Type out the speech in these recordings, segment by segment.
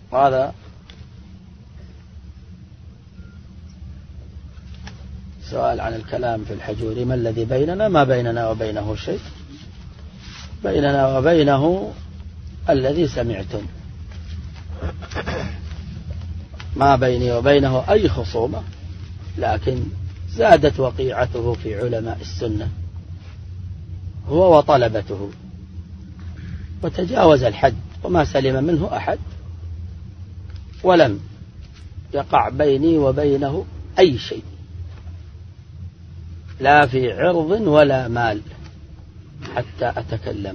هذا سؤال عن الكلام في الحجوري. ما الذي بيننا؟ ما بيننا وبينه شيء، بيننا وبينه الذي سمعتم، ما بيني وبينه أي خصومة، لكن زادت وقيعته في علماء السنة هو وطلبته، وتجاوز الحد وما سلم منه أحد، ولم يقع بيني وبينه أي شيء، لا في عرض ولا مال حتى أتكلم.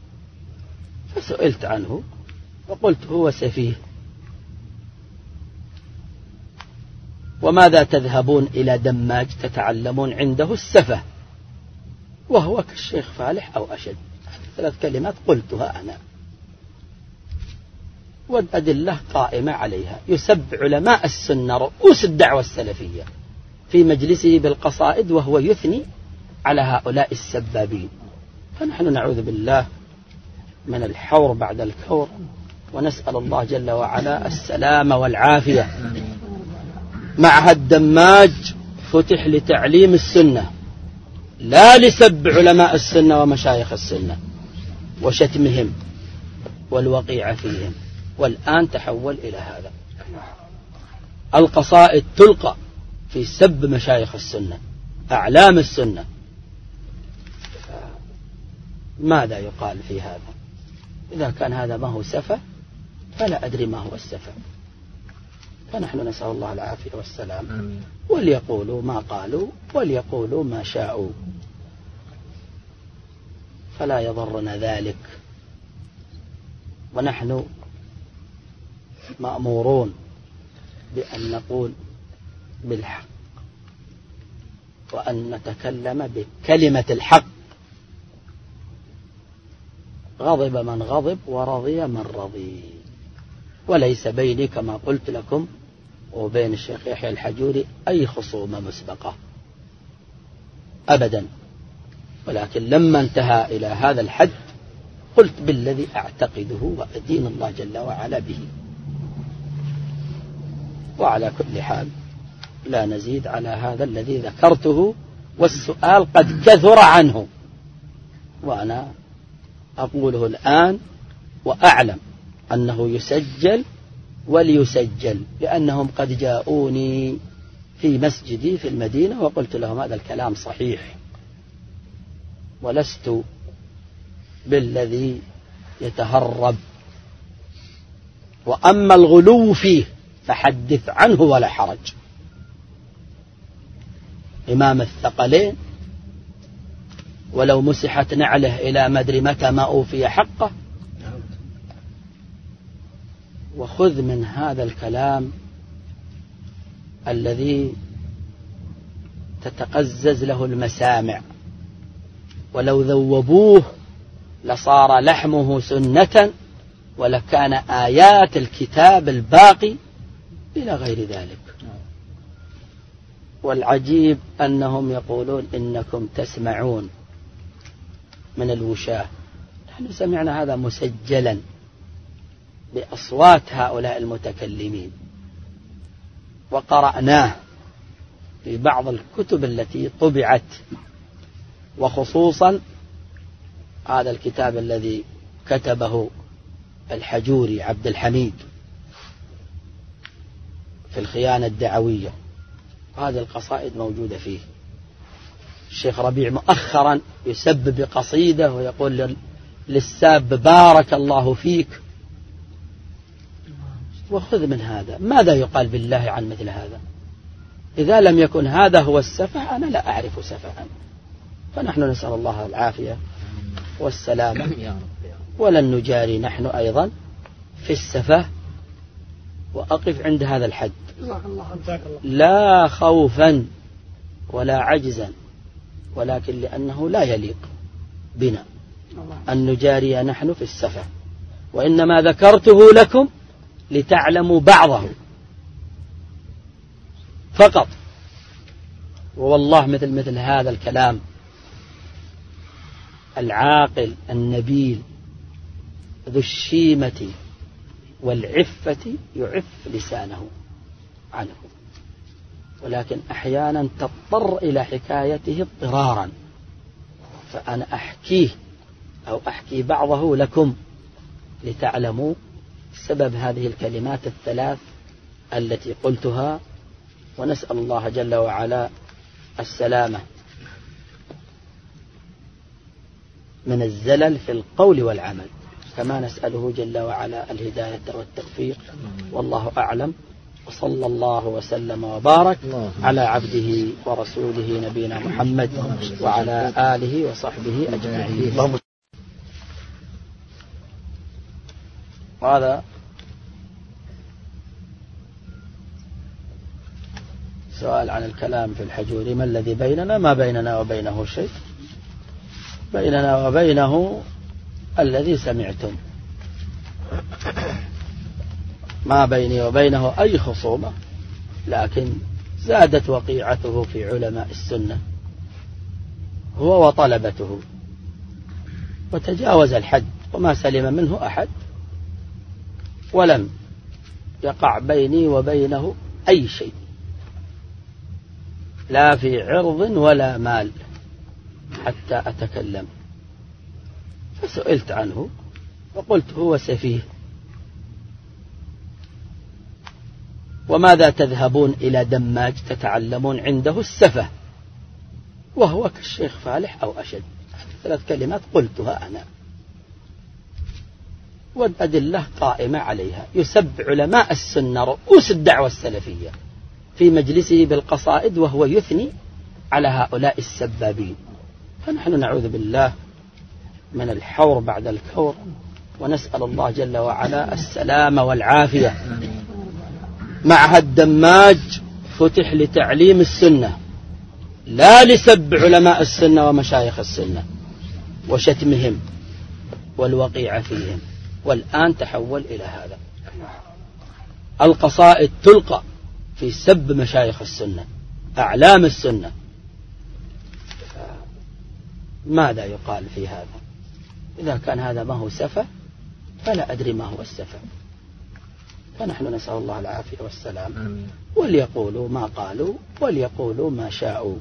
فسئلت عنه وقلت هو سفيه، وماذا تذهبون إلى دماج تتعلمون عنده السفة وهو كالشيخ فالح أو أشد. 3 كلمات قلتها أنا، والأدلة قائمة عليها. يسب علماء السنة رؤوس الدعوة السلفية في مجلسه بالقصائد وهو يثني على هؤلاء السبابين. فنحن نعوذ بالله من الحور بعد الكور، ونسأل الله جل وعلا السلامة والعافية. معهد دماج فتح لتعليم السنة، لا لسب علماء السنة ومشايخ السنة وشتمهم والوقيع فيهم، والآن تحول إلى هذا. القصائد تلقى في سب مشايخ السنة أعلام السنة. ماذا يقال في هذا؟ إذا كان هذا ما هو سفة فلا أدري ما هو السفة. فنحن نسأل الله العافية والسلام. وليقولوا ما قالوا وليقولوا ما شاءوا، فلا يضرنا ذلك، ونحن مأمورون بأن نقول بالحق وأن نتكلم بكلمة الحق. غضب من غضب ورضي من رضي، وليس بيني كما قلت لكم وبين الشيخ يحيى الحجوري أي خصومة مسبقة أبدا، ولكن لما انتهى إلى هذا الحد قلت بالذي أعتقده وأدين الله جل وعلا به. وعلى كل حال لا نزيد على هذا الذي ذكرته، والسؤال قد كثر عنه، وأنا أقوله الآن وأعلم أنه يسجل وليسجل، لأنهم قد جاءوني في مسجدي في المدينة وقلت لهم هذا الكلام صحيح، ولست بالذي يتهرب. وأما الغلو فيه فحدث عنه ولا حرج. إمام الثقلين ولو مسحت نعله إلى مدري متى ما أوفي حقه. وخذ من هذا الكلام الذي تتقزز له المسامع، ولو ذوبوه لصار لحمه سنة ولكان آيات الكتاب الباقي إلى غير ذلك. والعجيب أنهم يقولون إنكم تسمعون من الوشاة. نحن سمعنا هذا مسجلا بأصوات هؤلاء المتكلمين، وقرأناه في بعض الكتب التي طبعت، وخصوصا هذا الكتاب الذي كتبه الحجوري عبد الحميد في الخيانة الدعوية. هذه القصائد موجودة فيه. الشيخ ربيع مؤخرا يسب بقصيدة ويقول للساب بارك الله فيك. وخذ من هذا. ماذا يقال بالله عن مثل هذا؟ إذا لم يكن هذا هو السفه أنا لا أعرف سفها. فنحن نسأل الله العافية والسلامة، ولن نجاري نحن أيضا في السفه. وأقف عند هذا الحد، لا خوفا ولا عجزا، ولكن لأنه لا يليق بنا أن نجاري نحن في السفه، وإنما ذكرته لكم لتعلموا بعضه فقط. والله مثل هذا الكلام العاقل النبيل ذو الشيمة والعفة يعف لسانه عنه، ولكن أحيانا تضطر إلى حكايته اضطرارا، فأنا أحكيه أو أحكي بعضه لكم لتعلموا سبب هذه الكلمات الثلاث التي قلتها، ونسأل الله جل وعلا السلامة من الزلل في القول والعمل، كما نسأله جل وعلا الهداية والتوفيق، والله أعلم. وصلى الله وسلم وبارك على عبده ورسوله نبينا محمد وعلى آله وصحبه أجمعين. هذا سؤال عن الكلام في الحجوري: ما الذي بيننا؟ ما بيننا وبينه شيء، بيننا وبينه الذي سمعتم، ما بيني وبينه أي خصومة، لكن زادت وقيعته في علماء السنة هو وطلبته، وتجاوز الحد وما سلم منه أحد، ولم يقع بيني وبينه أي شيء، لا في عرض ولا مال حتى أتكلم. فسئلت عنه وقلت: هو سفيه، وماذا تذهبون إلى دماج تتعلمون عنده السفة وهو كالشيخ فالح أو أشد. ثلاث كلمات قلتها أنا، والأدلة قائمة عليها. يسب علماء السنة رؤوس الدعوة السلفية في مجلسه بالقصائد وهو يثني على هؤلاء السبابين، فنحن نعوذ بالله من الحور بعد الكور، ونسأل الله جل وعلا السلامة والعافية. معهد دماج فتح لتعليم السنة، لا لسب علماء السنة ومشايخ السنة وشتمهم والوقيع فيهم، والآن تحول إلى هذا. القصائد تلقى في سب مشايخ السنة، أعلام السنة. ماذا يقال في هذا؟ إذا كان هذا ما هو سفة فلا أدري ما هو السفة. فنحن نسأل الله العافية والسلام، وليقولوا ما قالوا وليقولوا ما شاءوا،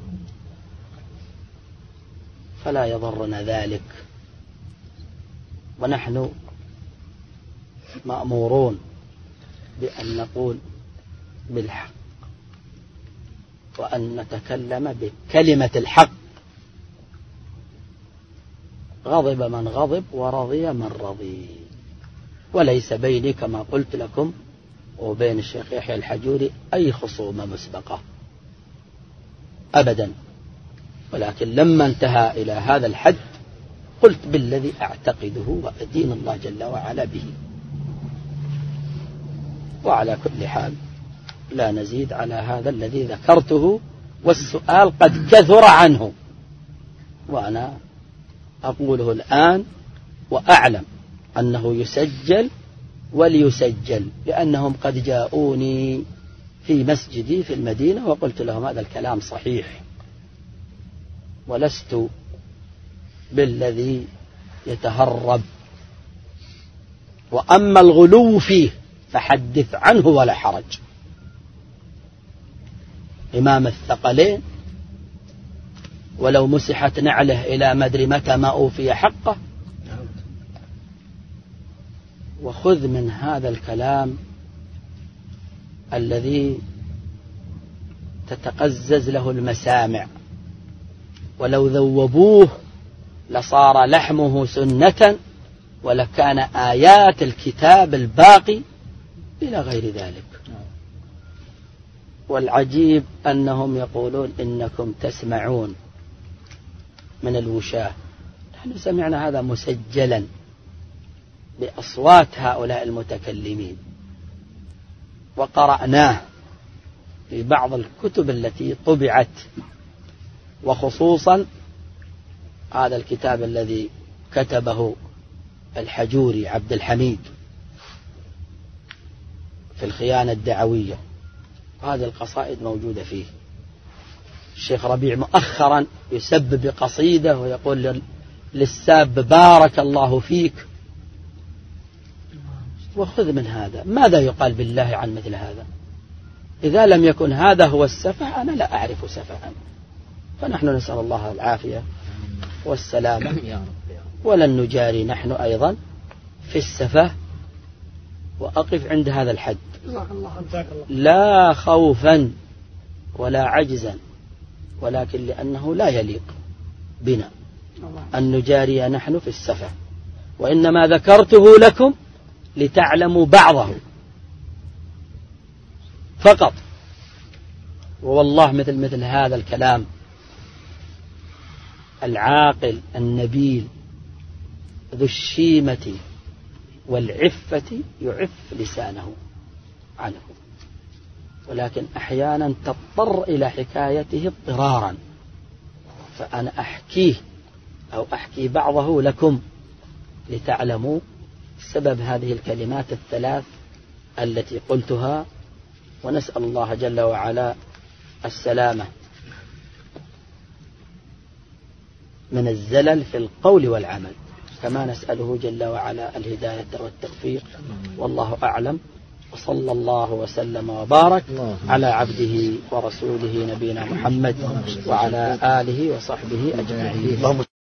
فلا يضرنا ذلك، ونحن مأمورون بأن نقول بالحق وأن نتكلم بكلمة الحق. غضب من غضب ورضي من رضي، وليس بيني كما قلت لكم وبين الشيخ يحيى الحجوري أي خصومة مسبقة أبدا، ولكن لما انتهى إلى هذا الحد قلت بالذي أعتقده وأدين الله جل وعلا به. وعلى كل حال لا نزيد على هذا الذي ذكرته، والسؤال قد كثر عنه، وأنا أقوله الآن وأعلم أنه يسجل وليسجل، لأنهم قد جاءوني في مسجدي في المدينة وقلت لهم هذا الكلام صحيح، ولست بالذي يتهرب. وأما الغلو فيه فحدث عنه ولا حرج. إمام الثقلين ولو مسحت نعله إلى مدري متى ما أوفي حقه. وخذ من هذا الكلام الذي تتقزز له المسامع، ولو ذوبوه لصار لحمه سنة ولكان آيات الكتاب الباقي إلى غير ذلك. والعجيب أنهم يقولون إنكم تسمعون من الوشاة. نحن سمعنا هذا مسجلا بأصوات هؤلاء المتكلمين، وقرأناه في بعض الكتب التي طبعت، وخصوصا هذا الكتاب الذي كتبه الحجوري عبد الحميد في الخيانة الدعوية، هذه القصائد موجودة فيه. الشيخ ربيع مؤخرا يسب بقصيدة ويقول للساب بارك الله فيك، وخذ من هذا. ماذا يقال بالله عن مثل هذا؟ إذا لم يكن هذا هو السفه أنا لا أعرف سفها. فنحن نسأل الله العافية والسلامة، ولن نجاري نحن أيضا في السفه. وأقف عند هذا الحد، لا خوفا ولا عجزا، ولكن لأنه لا يليق بنا أن نجاري نحن في السفه، وإنما ذكرته لكم لتعلموا بعضه فقط. والله مثل هذا الكلام العاقل النبيل ذو الشيمة والعفة يعف لسانه عنه، ولكن أحيانا تضطر إلى حكايته اضطرارا، فأنا أحكيه أو أحكي بعضه لكم لتعلموا سبب هذه الكلمات الثلاث التي قلتها. ونسأل الله جل وعلا السلامة من الزلل في القول والعمل، كما نسأله جل وعلا الهداية والتوفيق. والله أعلم، وصلى الله وسلم وبارك على عبده ورسوله نبينا محمد وعلى آله وصحبه أجمعين.